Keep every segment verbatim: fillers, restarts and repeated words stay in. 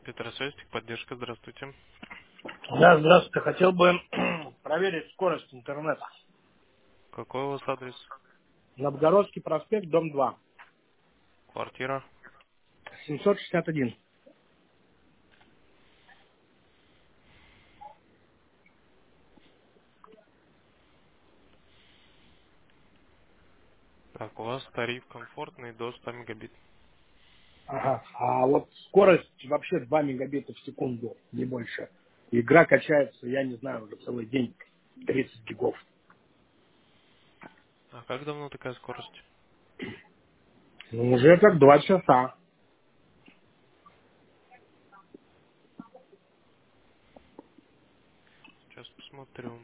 Петросвязь, поддержка, здравствуйте. Да, здравствуйте. Хотел бы проверить скорость интернета. Какой у вас адрес? Новгородский проспект, дом два, Квартира? семьсот шестьдесят один. Так, у вас тариф комфортный до ста мегабит. Ага. А вот скорость вообще два мегабита в секунду, не больше. Игра качается, я не знаю, уже целый день тридцать гигов. А как давно такая скорость? Ну, уже как два часа. Сейчас посмотрю.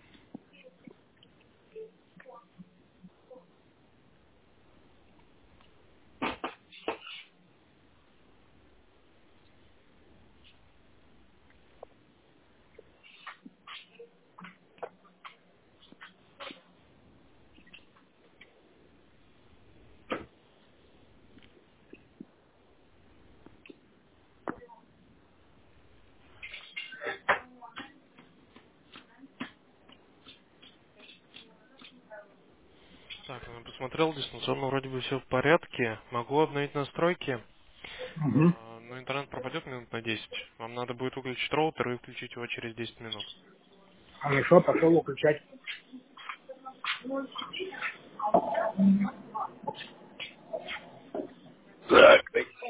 Так, ну, посмотрел дистанционно, вроде бы все в порядке. Могу обновить настройки, Мгм. а, но интернет пропадет минут на десять. Вам надо будет выключить роутер и включить его через десять минут. Хорошо, пошел выключать. Так,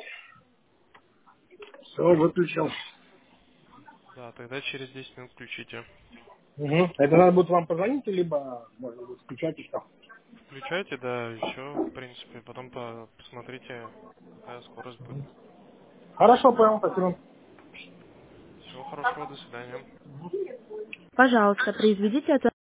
все, выключил. Да, тогда через десять минут включите. Мгм. Это надо будет вам позвонить, либо можно будет включать и что? Включайте, да, и все, в принципе. Потом по- посмотрите, какая скорость будет. Хорошо, понял, спасибо. Всего хорошего, до свидания. Пожалуйста, произведите это.